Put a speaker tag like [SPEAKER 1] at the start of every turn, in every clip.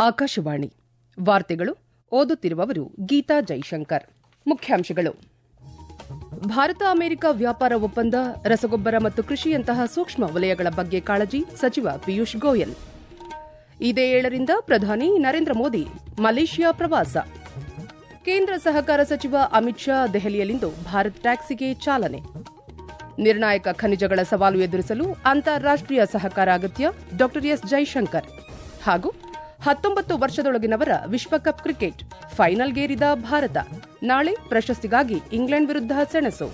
[SPEAKER 1] ಆಕಾಶವಾಣಿ ವಾರ್ತೆಗಳು ಓದುತ್ತಿರುವವರು ಗೀತಾ ಜೈಶಂಕರ್. ಮುಖ್ಯಾಂಶಗಳು: ಭಾರತ ಅಮೆರಿಕ ವ್ಯಾಪಾರ ಒಪ್ಪಂದ, ರಸಗೊಬ್ಬರ ಮತ್ತು ಕೃಷಿಯಂತಹ ಸೂಕ್ಷ್ಮ ವಲಯಗಳ ಬಗ್ಗೆ ಕಾಳಜಿ, ಸಚಿವ ಪಿಯೂಷ್ ಗೋಯಲ್. ಇದೇ 7ರಿಂದ ಪ್ರಧಾನಿ ನರೇಂದ್ರ ಮೋದಿ ಮಲೇಷ್ಯಾ ಪ್ರವಾಸ. ಕೇಂದ್ರ ಸಹಕಾರ ಸಚಿವ ಅಮಿತ್ ಶಾ ದೆಹಲಿಯಲ್ಲಿಂದು ಭಾರತ್ ಟ್ಯಾಕ್ಸಿಗೆ ಚಾಲನೆ. ನಿರ್ಣಾಯಕ ಖನಿಜಗಳ ಸವಾಲು ಎದುರಿಸಲು ಅಂತಾರಾಷ್ಟೀಯ ಸಹಕಾರ ಅಗತ್ಯ, ಡಾ ಎಸ್ ಜೈಶಂಕರ್. ಹಾಗೂ 19 ವರ್ಷದೊಳಗಿನವರ ವಿಶ್ವಕಪ್ ಕ್ರಿಕೆಟ್ ಫೈನಲ್ಗೇರಿದ ಭಾರತ, ನಾಳೆ ಪ್ರಶಸ್ತಿಗಾಗಿ ಇಂಗ್ಲೆಂಡ್ ವಿರುದ್ಧ ಸೆಣಸು.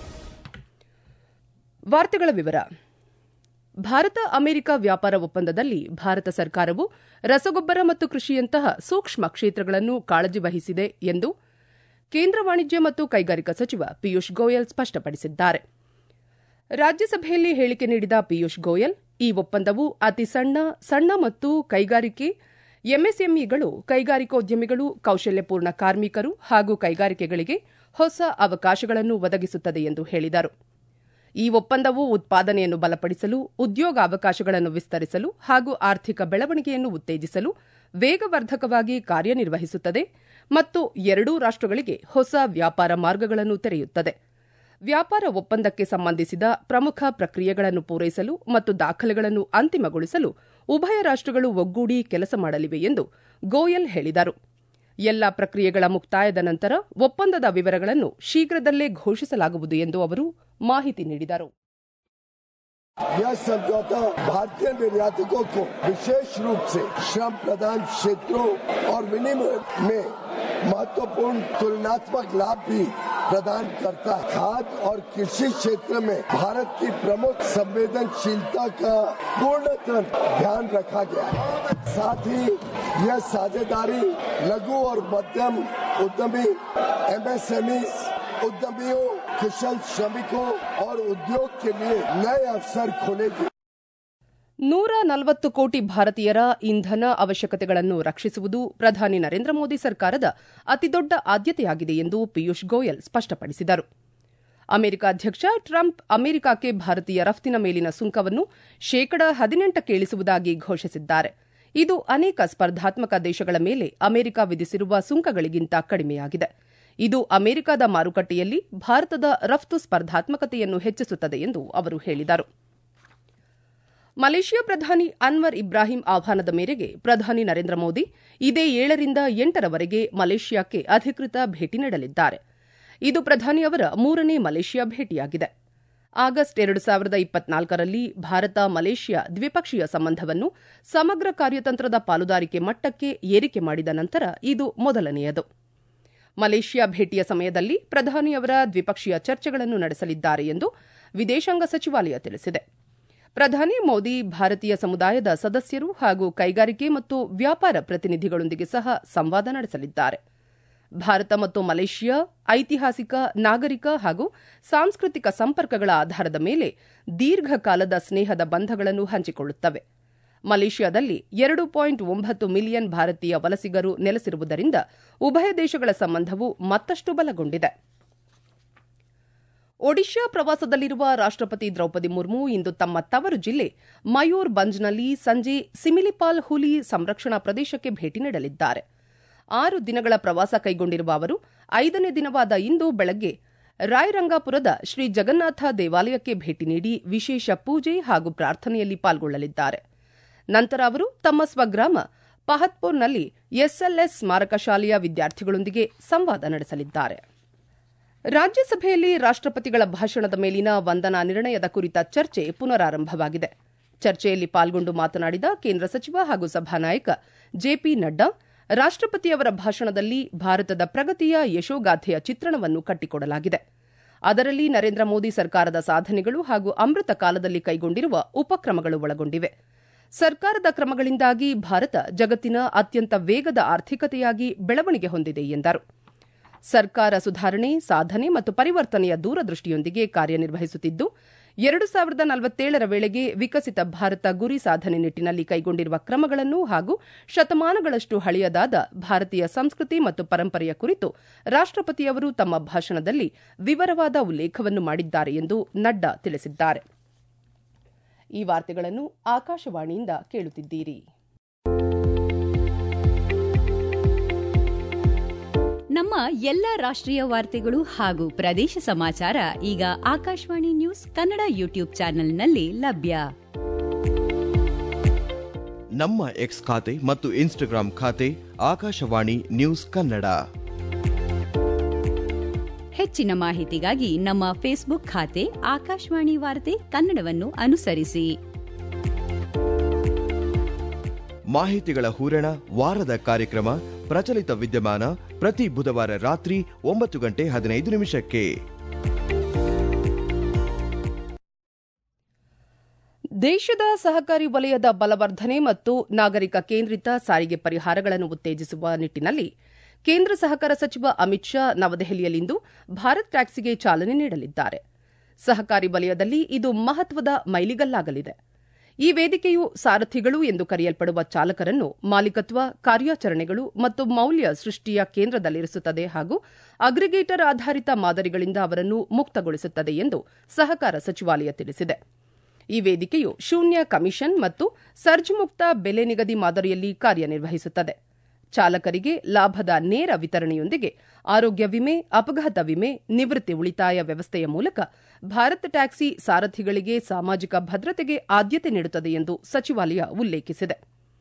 [SPEAKER 1] ವಾರ್ತೆಗಳ ವಿವರ. ಭಾರತ ಅಮೆರಿಕ ವ್ಯಾಪಾರ ಒಪ್ಪಂದದಲ್ಲಿ ಭಾರತ ಸರ್ಕಾರವು ರಸಗೊಬ್ಬರ ಮತ್ತು ಕೃಷಿಯಂತಹ ಸೂಕ್ಷ್ಮ ಕ್ಷೇತ್ರಗಳನ್ನು ಕಾಳಜಿ ವಹಿಸಿದೆ ಎಂದು ಕೇಂದ್ರ ವಾಣಿಜ್ಯ ಮತ್ತು ಕೈಗಾರಿಕಾ ಸಚಿವ ಪಿಯೂಷ್ ಗೋಯಲ್ ಸ್ಪಷ್ಟಪಡಿಸಿದ್ದಾರೆ. ರಾಜ್ಯಸಭೆಯಲ್ಲಿ ಹೇಳಿಕೆ ನೀಡಿದ ಪಿಯೂಷ್ ಗೋಯಲ್, ಈ ಒಪ್ಪಂದವು ಅತಿ ಸಣ್ಣ ಮತ್ತು ಕೈಗಾರಿಕೆ ಎಂಎಸ್ಎಂಇಗಳು, ಕೈಗಾರಿಕೋದ್ಯಮಿಗಳು, ಕೌಶಲ್ಯಪೂರ್ಣ ಕಾರ್ಮಿಕರು ಹಾಗೂ ಕೈಗಾರಿಕೆಗಳಿಗೆ ಹೊಸ ಅವಕಾಶಗಳನ್ನು ಒದಗಿಸುತ್ತದೆ ಎಂದು ಹೇಳಿದರು. ಈ ಒಪ್ಪಂದವು ಉತ್ಪಾದನೆಯನ್ನು ಬಲಪಡಿಸಲು, ಉದ್ಯೋಗಾವಕಾಶಗಳನ್ನು ವಿಸ್ತರಿಸಲು ಹಾಗೂ ಆರ್ಥಿಕ ಬೆಳವಣಿಗೆಯನ್ನು ಉತ್ತೇಜಿಸಲು ವೇಗವರ್ಧಕವಾಗಿ ಕಾರ್ಯನಿರ್ವಹಿಸುತ್ತದೆ ಮತ್ತು ಎರಡೂ ರಾಷ್ಟಗಳಿಗೆ ಹೊಸ ವ್ಯಾಪಾರ ಮಾರ್ಗಗಳನ್ನು ತೆರೆಯುತ್ತದೆ. ವ್ಯಾಪಾರ ಒಪ್ಪಂದಕ್ಕೆ ಸಂಬಂಧಿಸಿದ ಪ್ರಮುಖ ಪ್ರಕ್ರಿಯೆಗಳನ್ನು ಪೂರೈಸಲು ಮತ್ತು ದಾಖಲೆಗಳನ್ನು ಅಂತಿಮಗೊಳಿಸಲು ಉಭಯ ರಾಷ್ಟಗಳು ಒಗ್ಗೂಡಿ ಕೆಲಸ ಮಾಡಲಿವೆ ಎಂದು ಗೋಯಲ್ ಹೇಳಿದರು. ಎಲ್ಲಾ ಪ್ರಕ್ರಿಯೆಗಳ ಮುಕ್ತಾಯದ ನಂತರ ಒಪ್ಪಂದದ ವಿವರಗಳನ್ನು ಶೀಘ್ರದಲ್ಲೇ ಘೋಷಿಸಲಾಗುವುದು ಎಂದು ಅವರು ಮಾಹಿತಿ ನೀಡಿದರು.
[SPEAKER 2] यह समझौता भारतीय निर्यातकों को विशेष रूप से श्रम प्रधान क्षेत्रों और विनिमय में महत्वपूर्ण तुलनात्मक लाभ भी प्रदान करता है. खाद्य और कृषि क्षेत्र में भारत की प्रमुख संवेदनशीलता का पूर्णतः ध्यान रखा गया है. साथ ही यह साझेदारी लघु और मध्यम उद्यमी, एमएसएमई उद्यमियों, कुशल श्रमिकों और उद्योग के लिए नए अवसर खोलेगी.
[SPEAKER 1] 140 ಕೋಟಿ ಭಾರತೀಯರ ಇಂಧನ ಅವಶ್ಯಕತೆಗಳನ್ನು ರಕ್ಷಿಸುವುದು ಪ್ರಧಾನಿ ನರೇಂದ್ರ ಮೋದಿ ಸರ್ಕಾರದ ಅತಿದೊಡ್ಡ ಆದ್ಯತೆಯಾಗಿದೆ ಎಂದು ಪಿಯೂಷ್ ಗೋಯಲ್ ಸ್ಪಷ್ಟಪಡಿಸಿದರು. ಅಮೆರಿಕ ಅಧ್ಯಕ್ಷ ಟ್ರಂಪ್ ಅಮೆರಿಕಕ್ಕೆ ಭಾರತೀಯ ರಫ್ತಿನ ಮೇಲಿನ ಸುಂಕವನ್ನು %18ಕ್ಕೆ ಇಳಿಸುವುದಾಗಿ ಘೋಷಿಸಿದ್ದಾರೆ. ಇದು ಅನೇಕ ಸ್ಪರ್ಧಾತ್ಮಕ ದೇಶಗಳ ಮೇಲೆ ಅಮೆರಿಕ ವಿಧಿಸಿರುವ ಸುಂಕಗಳಿಗಿಂತ ಕಡಿಮೆಯಾಗಿದೆ. ಇದು ಅಮೆರಿಕದ ಮಾರುಕಟ್ಟೆಯಲ್ಲಿ ಭಾರತದ ರಫ್ತು ಸ್ಪರ್ಧಾತ್ಮಕತೆಯನ್ನು ಹೆಚ್ಚಿಸುತ್ತದೆ ಎಂದು ಅವರು ಹೇಳಿದರು. ಮಲೇಷ್ಯಾ ಪ್ರಧಾನಿ ಅನ್ವರ್ ಇಬ್ರಾಹಿಂ ಆಹ್ವಾನದ ಮೇರೆಗೆ ಪ್ರಧಾನಿ ನರೇಂದ್ರ ಮೋದಿ ಇದೇ 7ರಿಂದ 8ರವರೆಗೆ ಮಲೇಷ್ಯಾಕ್ಕೆ ಅಧಿಕೃತ ಭೇಟಿ ನೀಡಲಿದ್ದಾರೆ. ಇದು ಪ್ರಧಾನಿ ಅವರ 3ನೇ ಮಲೇಷ್ಯಾ ಭೇಟಿಯಾಗಿದೆ. ಆಗಸ್ಟ್ 2024ರಲ್ಲಿ ಭಾರತ ಮಲೇಷ್ಯಾ ದ್ವಿಪಕ್ಷೀಯ ಸಂಬಂಧವನ್ನು ಸಮಗ್ರ ಕಾರ್ಯತಂತ್ರದ ಪಾಲುದಾರಿಕೆ ಮಟ್ಟಕ್ಕೆ ಏರಿಕೆ ಮಾಡಿದ ನಂತರ ಇದು ಮೊದಲನೆಯದು. ಮಲೇಷ್ಯಾ ಭೇಟಿಯ ಸಮಯದಲ್ಲಿ ಪ್ರಧಾನಿಯವರ ದ್ವಿಪಕ್ಷೀಯ ಚರ್ಚೆಗಳನ್ನು ನಡೆಸಲಿದ್ದಾರೆ ಎಂದು ವಿದೇಶಾಂಗ ಸಚಿವಾಲಯ ತಿಳಿಸಿದೆ. ಪ್ರಧಾನಿ ಮೋದಿ ಭಾರತೀಯ ಸಮುದಾಯದ ಸದಸ್ಯರು ಹಾಗೂ ಕೈಗಾರಿಕೆ ಮತ್ತು ವ್ಯಾಪಾರ ಪ್ರತಿನಿಧಿಗಳೊಂದಿಗೆ ಸಹ ಸಂವಾದ ನಡೆಸಲಿದ್ದಾರೆ. ಭಾರತ ಮತ್ತು ಮಲೇಷ್ಯಾ ಐತಿಹಾಸಿಕ, ನಾಗರಿಕ ಹಾಗೂ ಸಾಂಸ್ಕೃತಿಕ ಸಂಪರ್ಕಗಳ ಆಧಾರದ ಮೇಲೆ ದೀರ್ಘಕಾಲದ ಸ್ನೇಹದ ಬಂಧಗಳನ್ನು ಹಂಚಿಕೊಳ್ಳುತ್ತವೆ. ಮಲೇಷ್ಯಾದಲ್ಲಿ 2.9 ಮಿಲಿಯನ್ ಭಾರತೀಯ ವಲಸಿಗರು ನೆಲೆಸಿರುವುದರಿಂದ ಉಭಯ ದೇಶಗಳ ಸಂಬಂಧವು ಮತ್ತಷ್ಟು ಬಲಗೊಂಡಿದೆ. ಒಡಿಶಾ ಪ್ರವಾಸದಲ್ಲಿರುವ ರಾಷ್ಟಪತಿ ದ್ರೌಪದಿ ಮುರ್ಮು ಇಂದು ತಮ್ಮ ತವರು ಜಿಲ್ಲೆ ಮಯೂರ್ಭಂಜ್ನಲ್ಲಿ ಸಂಜೆ ಸಿಮಿಲಿಪಾಲ್ ಹುಲಿ ಸಂರಕ್ಷಣಾ ಪ್ರದೇಶಕ್ಕೆ ಭೇಟಿ ನೀಡಲಿದ್ದಾರೆ. 6 ದಿನಗಳ ಪ್ರವಾಸ ಕೈಗೊಂಡಿರುವ ಅವರು 5ನೇ ದಿನವಾದ ಇಂದು ಬೆಳಗ್ಗೆ ರಾಯರಂಗಾಪುರದ ಶ್ರೀ ಜಗನ್ನಾಥ ದೇವಾಲಯಕ್ಕೆ ಭೇಟಿ ನೀಡಿ ವಿಶೇಷ ಪೂಜೆ ಹಾಗೂ ಪ್ರಾರ್ಥನೆಯಲ್ಲಿ ಪಾಲ್ಗೊಳ್ಳಲಿದ್ದಾರೆ. ನಂತರ ಅವರು ತಮ್ಮ ಸ್ವಗ್ರಾಮ ಪಹತ್ಪುರ್ನಲ್ಲಿ ಎಸ್ಎಲ್ಎಸ್ ಸ್ಮಾರಕ ಶಾಲೆಯ ವಿದ್ಯಾರ್ಥಿಗಳೊಂದಿಗೆ ಸಂವಾದ ನಡೆಸಲಿದ್ದಾರೆ. ರಾಜ್ಯಸಭೆಯಲ್ಲಿ ರಾಷ್ಟಪತಿಗಳ ಭಾಷಣದ ಮೇಲಿನ ವಂದನಾ ನಿರ್ಣಯದ ಕುರಿತ ಚರ್ಚೆ ಪುನರಾರಂಭವಾಗಿದೆ. ಚರ್ಚೆಯಲ್ಲಿ ಪಾಲ್ಗೊಂಡು ಮಾತನಾಡಿದ ಕೇಂದ್ರ ಸಚಿವ ಹಾಗೂ ಸಭಾನಾಯಕ ಜೆಪಿ ನಡ್ಡಾ, ರಾಷ್ಟಪತಿಯವರ ಭಾಷಣದಲ್ಲಿ ಭಾರತದ ಪ್ರಗತಿಯ ಯಶೋಗಾಥೆಯ ಚಿತ್ರಣವನ್ನು ಕಟ್ಟಿಕೊಡಲಾಗಿದೆ. ಅದರಲ್ಲಿ ನರೇಂದ್ರ ಮೋದಿ ಸರ್ಕಾರದ ಸಾಧನೆಗಳು ಹಾಗೂ ಅಮೃತ ಕಾಲದಲ್ಲಿ ಕೈಗೊಂಡಿರುವ ಉಪಕ್ರಮಗಳು ಒಳಗೊಂಡಿವೆ. ಸರ್ಕಾರದ ಕ್ರಮಗಳಿಂದಾಗಿ ಭಾರತ ಜಗತ್ತಿನ ಅತ್ಯಂತ ವೇಗದ ಆರ್ಥಿಕತೆಯಾಗಿ ಬೆಳವಣಿಗೆ ಹೊಂದಿದೆ ಎಂದರು. ಸರ್ಕಾರ ಸುಧಾರಣೆ, ಸಾಧನೆ ಮತ್ತು ಪರಿವರ್ತನೆಯ ದೂರದೃಷ್ಟಿಯೊಂದಿಗೆ ಕಾರ್ಯನಿರ್ವಹಿಸುತ್ತಿದ್ದು 2047ರ ವೇಳೆಗೆ ವಿಕಸಿತ ಭಾರತ ಗುರಿ ಸಾಧನೆ ನಿಟ್ಟಿನಲ್ಲಿ ಕೈಗೊಂಡಿರುವ ಕ್ರಮಗಳನ್ನು ಹಾಗೂ ಶತಮಾನಗಳಷ್ಟು ಹಳೆಯದಾದ ಭಾರತೀಯ ಸಂಸ್ಕೃತಿ ಮತ್ತು ಪರಂಪರೆಯ ಕುರಿತು ರಾಷ್ಟಪತಿಯವರು ತಮ್ಮ ಭಾಷಣದಲ್ಲಿ ವಿವರವಾದ ಉಲ್ಲೇಖವನ್ನು ಮಾಡಿದ್ದಾರೆ ಎಂದು ನಡ್ಡಾ ತಿಳಿಸಿದ್ದಾರೆ. ಈ ವಾರ್ತೆಗಳನ್ನು ಆಕಾಶವಾಣಿಯಿಂದ ಕೇಳುತ್ತಿದ್ದೀರಿ.
[SPEAKER 3] ನಮ್ಮ ಎಲ್ಲ ರಾಷ್ಟ್ರೀಯ ವಾರ್ತೆಗಳು ಹಾಗೂ ಪ್ರದೇಶ ಸಮಾಚಾರ ಈಗ ಆಕಾಶವಾಣಿ ನ್ಯೂಸ್ ಕನ್ನಡ ಯೂಟ್ಯೂಬ್ ಚಾನೆಲ್ನಲ್ಲಿ ಲಭ್ಯ.
[SPEAKER 4] ನಮ್ಮ ಎಕ್ಸ್ ಖಾತೆ ಮತ್ತು ಇನ್ಸ್ಟಾಗ್ರಾಂ ಖಾತೆ ಆಕಾಶವಾಣಿ ನ್ಯೂಸ್ ಕನ್ನಡ.
[SPEAKER 3] ಹೆಚ್ಚಿನ ಮಾಹಿತಿಗಾಗಿ ನಮ್ಮ ಫೇಸ್ಬುಕ್ ಖಾತೆ ಆಕಾಶವಾಣಿ ವಾರ್ತೆ ಕನ್ನಡವನ್ನು ಅನುಸರಿಸಿ.
[SPEAKER 4] ಮಾಹಿತಿಗಳ ಹೂರಣ, ವಾರದ ಕಾರ್ಯಕ್ರಮ, ಪ್ರಚಲಿತ ವಿದ್ಯಮಾನ ಪ್ರತಿ ಬುಧವಾರ ರಾತ್ರಿ 9:15
[SPEAKER 1] ದೇಶದ ಸಹಕಾರಿ ವಲಯದ ಬಲವರ್ಧನೆ ಮತ್ತು ನಾಗರಿಕ ಕೇಂದ್ರಿತ ಸಾರಿಗೆ ಪರಿಹಾರಗಳನ್ನು ಉತ್ತೇಜಿಸುವ ನಿಟ್ಟಿನಲ್ಲಿ ಕೇಂದ್ರ ಸಹಕಾರ ಸಚಿವ ಅಮಿತ್ ಶಾ ನವದೆಹಲಿಯಲ್ಲಿಂದು ಭಾರತ್ ಟ್ಯಾಕ್ಸಿಗೆ ಚಾಲನೆ ನೀಡಲಿದ್ದಾರೆ. ಸಹಕಾರಿ ವಲಯದಲ್ಲಿ ಇದು ಮಹತ್ವದ ಮೈಲಿಗಲ್ಲಾಗಲಿದೆ. ಈ ವೇದಿಕೆಯು ಸಾರಥಿಗಳು ಎಂದು ಕರೆಯಲ್ಪಡುವ ಚಾಲಕರನ್ನು ಮಾಲೀಕತ್ವ, ಕಾರ್ಯಾಚರಣೆಗಳು ಮತ್ತು ಮೌಲ್ಯ ಸೃಷ್ಟಿಯ ಕೇಂದ್ರದಲ್ಲಿರಿಸುತ್ತದೆ ಹಾಗೂ ಅಗ್ರಿಗೇಟರ್ ಆಧಾರಿತ ಮಾದರಿಗಳಿಂದ ಅವರನ್ನು ಮುಕ್ತಗೊಳಿಸುತ್ತದೆ ಎಂದು ಸಹಕಾರ ಸಚಿವಾಲಯ ತಿಳಿಸಿದೆ. ಈ ವೇದಿಕೆಯು ಶೂನ್ಯ ಕಮಿಷನ್ ಮತ್ತು ಸರ್ಜ್ ಮುಕ್ತ ಬೆಲೆ ನಿಗದಿ ಮಾದರಿಯಲ್ಲಿ ಕಾರ್ಯನಿರ್ವಹಿಸುತ್ತದೆ. ಚಾಲಕರಿಗೆ ಲಾಭದ ನೇರ ವಿತರಣೆಯೊಂದಿಗೆ ಆರೋಗ್ಯ ವಿಮೆ, ಅಪಘಾತ ವಿಮೆ, ನಿವೃತ್ತಿ ಉಳಿತಾಯ ವ್ಯವಸ್ಥೆಯ ಮೂಲಕ ಭಾರತ್ ಟ್ಯಾಕ್ಸಿ ಸಾರಥಿಗಳಿಗೆ ಸಾಮಾಜಿಕ ಭದ್ರತೆಗೆ ಆದ್ಯತೆ ನೀಡುತ್ತದೆ ಎಂದು ಸಚಿವಾಲಯ ಉಲ್ಲೇಖಿಸಿದೆ.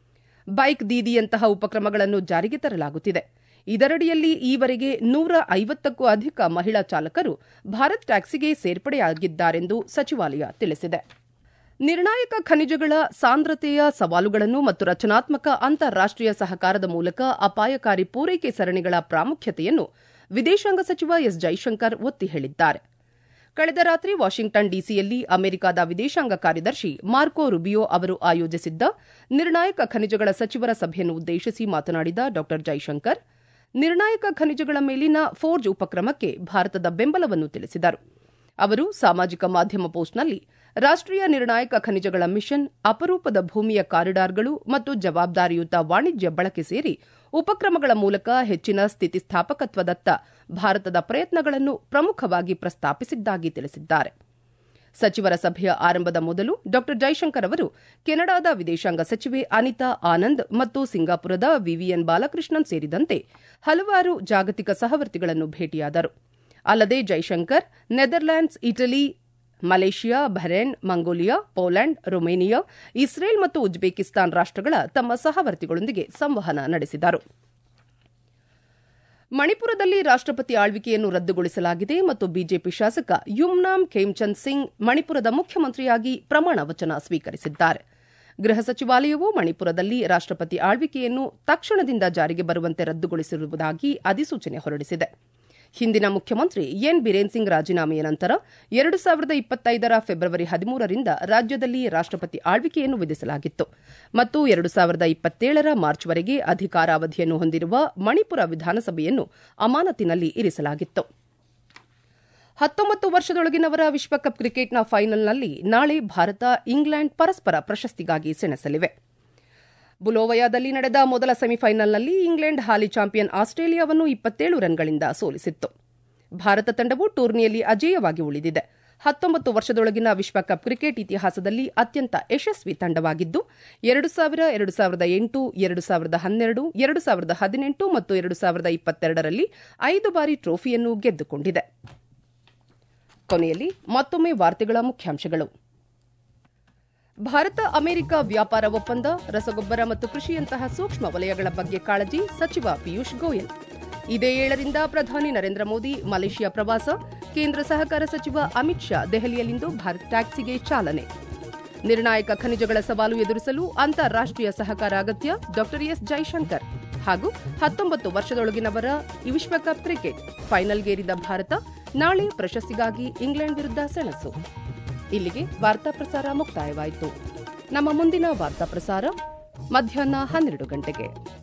[SPEAKER 1] ಬೈಕ್ ದೀದಿಯಂತಹ ಉಪಕ್ರಮಗಳನ್ನು ಜಾರಿಗೆ ತರಲಾಗುತ್ತಿದೆ. ಇದರಡಿಯಲ್ಲಿ ಈವರೆಗೆ 150ಕ್ಕೂ ಅಧಿಕ ಮಹಿಳಾ ಚಾಲಕರು ಭಾರತ್ ಟ್ಯಾಕ್ಸಿಗೆ ಸೇರ್ಪಡೆಯಾಗಿದ್ದಾರೆಂದು ಸಚಿವಾಲಯ ತಿಳಿಸಿದೆ. ನಿರ್ಣಾಯಕ ಖನಿಜಗಳ ಸಾಂದ್ರತೆಯ ಸವಾಲುಗಳನ್ನು ಮತ್ತು ರಚನಾತ್ಮಕ ಅಂತಾರಾಷ್ಟೀಯ ಸಹಕಾರದ ಮೂಲಕ ಅಪಾಯಕಾರಿ ಪೂರೈಕೆ ಸರಣಿಗಳ ಪ್ರಾಮುಖ್ಯತೆಯನ್ನು ವಿದೇಶಾಂಗ ಸಚಿವ ಎಸ್ ಜೈಶಂಕರ್ ಒತ್ತಿ ಹೇಳಿದ್ದಾರೆ. ಕಳೆದ ರಾತ್ರಿ ವಾಷಿಂಗ್ಟನ್ ಡಿಸಿಯಲ್ಲಿ ಅಮೆರಿಕದ ವಿದೇಶಾಂಗ ಕಾರ್ಯದರ್ಶಿ ಮಾರ್ಕೊ ರುಬಿಯೋ ಅವರು ಆಯೋಜಿಸಿದ್ದ ನಿರ್ಣಾಯಕ ಖನಿಜಗಳ ಸಚಿವರ ಸಭೆಯನ್ನು ಉದ್ದೇಶಿಸಿ ಮಾತನಾಡಿದ ಡಾ ಜೈಶಂಕರ್, ನಿರ್ಣಾಯಕ ಖನಿಜಗಳ ಮೇಲಿನ ಫೋರ್ಜ್ ಉಪಕ್ರಮಕ್ಕೆ ಭಾರತದ ಬೆಂಬಲವನ್ನು ತಿಳಿಸಿದರು. ಅವರು ಸಾಮಾಜಿಕ ಮಾಧ್ಯಮ ಪೋಸ್ಟ್ನಲ್ಲಿ ರಾಷ್ಟೀಯ ನಿರ್ಣಾಯಕ ಖನಿಜಗಳ ಮಿಷನ್, ಅಪರೂಪದ ಭೂಮಿಯ ಕಾರಿಡಾರ್ಗಳು ಮತ್ತು ಜವಾಬ್ದಾರಿಯುತ ವಾಣಿಜ್ಯ ಬಳಕೆ ಸೇರಿ ಉಪಕ್ರಮಗಳ ಮೂಲಕ ಹೆಚ್ಚಿನ ಸ್ಥಿತಿಸ್ಥಾಪಕತ್ವದತ್ತ ಭಾರತದ ಪ್ರಯತ್ನಗಳನ್ನು ಪ್ರಮುಖವಾಗಿ ಪ್ರಸ್ತಾಪಿಸಿದ್ದಾಗಿ ತಿಳಿಸಿದ್ದಾರೆ. ಸಚಿವರ ಸಭೆಯ ಆರಂಭದ ಮೊದಲು ಡಾ ಜೈಶಂಕರ್ ಅವರು ಕೆನಡಾದ ವಿದೇಶಾಂಗ ಸಚಿವೆ ಅನಿತಾ ಆನಂದ್ ಮತ್ತು ಸಿಂಗಾಪುರದ ವಿವಿಯನ್ ಬಾಲಕೃಷ್ಣನ್ ಸೇರಿದಂತೆ ಹಲವಾರು ಜಾಗತಿಕ ಸಹವರ್ತಿಗಳನ್ನು ಭೇಟಿಯಾದರು. ಅಲ್ಲದೆ Jaishankar Netherlands, Italy, Malaysia, Bahrain, Mongolia, Poland, Romania, Israel ಮತ್ತು ಉಜ್ಬೇಕಿಸ್ತಾನ್ ರಾಷ್ಟಗಳ ತಮ್ಮ ಸಹವರ್ತಿಗಳೊಂದಿಗೆ ಸಂವಹನ ನಡೆಸಿದರು. ಮಣಿಪುರದಲ್ಲಿ ರಾಷ್ಟಪತಿ ಆಳ್ವಿಕೆಯನ್ನು ರದ್ದುಗೊಳಿಸಲಾಗಿದೆ ಮತ್ತು ಬಿಜೆಪಿ ಶಾಸಕ ಯುಮ್ನಾಮ್ ಖೇಮ್ಚಂದ್ ಸಿಂಗ್ ಮಣಿಪುರದ ಮುಖ್ಯಮಂತ್ರಿಯಾಗಿ ಪ್ರಮಾಣ ವಚನ ಸ್ವೀಕರಿಸಿದ್ದಾರೆ. ಗೃಹ ಸಚಿವಾಲಯವು ಮಣಿಪುರದಲ್ಲಿ ರಾಷ್ಟಪತಿ ಆಳ್ವಿಕೆಯನ್ನು ತಕ್ಷಣದಿಂದ ಜಾರಿಗೆ ಬರುವಂತೆ ರದ್ದುಗೊಳಿಸಿರುವುದಾಗಿ ಅಧಿಸೂಚನೆ ಹೊರಡಿಸಿದೆ. ಹಿಂದಿನ ಮುಖ್ಯಮಂತ್ರಿ ಎನ್ ಬಿರೇನ್ ಸಿಂಗ್ ರಾಜೀನಾಮೆಯ ನಂತರ 2025 ಫೆಬ್ರವರಿ 13ರಿಂದ ರಾಜ್ಯದಲ್ಲಿ ರಾಷ್ಟಪತಿ ಆಳ್ವಿಕೆಯನ್ನು ವಿಧಿಸಲಾಗಿತ್ತು ಮತ್ತು 2027 ಮಾರ್ಚ್ವರೆಗೆ ಅಧಿಕಾರಾವಧಿಯನ್ನು ಹೊಂದಿರುವ ಮಣಿಪುರ ವಿಧಾನಸಭೆಯನ್ನು ಅಮಾನತಿನಲ್ಲಿ ಇರಿಸಲಾಗಿತ್ತು. 19 ವರ್ಷದೊಳಗಿನವರ ವಿಶ್ವಕಪ್ ಕ್ರಿಕೆಟ್ನ ಫೈನಲ್ನಲ್ಲಿ ನಾಳೆ ಭಾರತ, ಇಂಗ್ಲೆಂಡ್ ಪರಸ್ಪರ ಪ್ರಶಸ್ತಿಗಾಗಿ ಸೆಣಸಲಿವೆ. ಬುಲೋವಯಾದಲ್ಲಿ ನಡೆದ ಮೊದಲ ಸೆಮಿಫೈನಲ್ನಲ್ಲಿ ಇಂಗ್ಲೆಂಡ್ ಹಾಲಿ ಚಾಂಪಿಯನ್ ಆಸ್ಟ್ರೇಲಿಯಾವನ್ನು 27 ರನ್ಗಳಿಂದ ಸೋಲಿಸಿತ್ತು. ಭಾರತ ತಂಡವು ಟೂರ್ನಿಯಲ್ಲಿ ಅಜೇಯವಾಗಿ ಉಳಿದಿದೆ. 19 ವರ್ಷದೊಳಗಿನ ವಿಶ್ವಕಪ್ ಕ್ರಿಕೆಟ್ ಇತಿಹಾಸದಲ್ಲಿ ಅತ್ಯಂತ ಯಶಸ್ವಿ ತಂಡವಾಗಿದ್ದು 2000, 2008, 2012, 2018 ಮತ್ತು 2022ರಲ್ಲಿ 5 ಬಾರಿ ಟ್ರೋಫಿಯನ್ನು ಗೆದ್ದುಕೊಂಡಿದೆ. ಕೊನೆಯಲ್ಲಿ ಮತ್ತೊಮ್ಮೆ ವಾರ್ತೆಗಳ ಮುಖ್ಯಾಂಶಗಳು. ಭಾರತ ಅಮೆರಿಕ ವ್ಯಾಪಾರ ಒಪ್ಪಂದ, ರಸಗೊಬ್ಬರ ಮತ್ತು ಕೃಷಿಯಂತಹ ಸೂಕ್ಷ್ಮ ವಲಯಗಳ ಬಗ್ಗೆ ಕಾಳಜಿ, ಸಚಿವ ಪಿಯೂಷ್ ಗೋಯಲ್. ಇದೇ 7ರಿಂದ ಪ್ರಧಾನಿ ನರೇಂದ್ರ ಮೋದಿ ಮಲೇಷಿಯಾ ಪ್ರವಾಸ, ಕೇಂದ್ರ ಸಹಕಾರ ಸಚಿವ ಅಮಿತ್ ಶಾ ದೆಹಲಿಯಲ್ಲಿಂದು ಭಾರತ್ ಟ್ಯಾಕ್ಸಿಗೆ ಚಾಲನೆ. ನಿರ್ಣಾಯಕ ಖನಿಜಗಳ ಸವಾಲು ಎದುರಿಸಲು ಅಂತಾರಾಷ್ಟೀಯ ಸಹಕಾರ ಅಗತ್ಯ, ಡಾ ಎಸ್ ಜೈಶಂಕರ್. ಹಾಗೂ 19 ವರ್ಷದೊಳಗಿನವರ ವಿಶ್ವಕಪ್ ಕ್ರಿಕೆಟ್ ಫೈನಲ್ಗೇರಿದ ಭಾರತ, ನಾಳೆ ಪ್ರಶಸ್ತಿಗಾಗಿ ಇಂಗ್ಲೆಂಡ್ ವಿರುದ್ಧ ಸೆಣಸು. ಇಲ್ಲಿಗೆ ವಾರ್ತಾ ಪ್ರಸಾರ ಮುಕ್ತಾಯವಾಯಿತು. ನಮ್ಮ ಮುಂದಿನ ವಾರ್ತಾ ಪ್ರಸಾರ ಮಧ್ಯಾಹ್ನ 12 ಗಂಟೆಗೆ.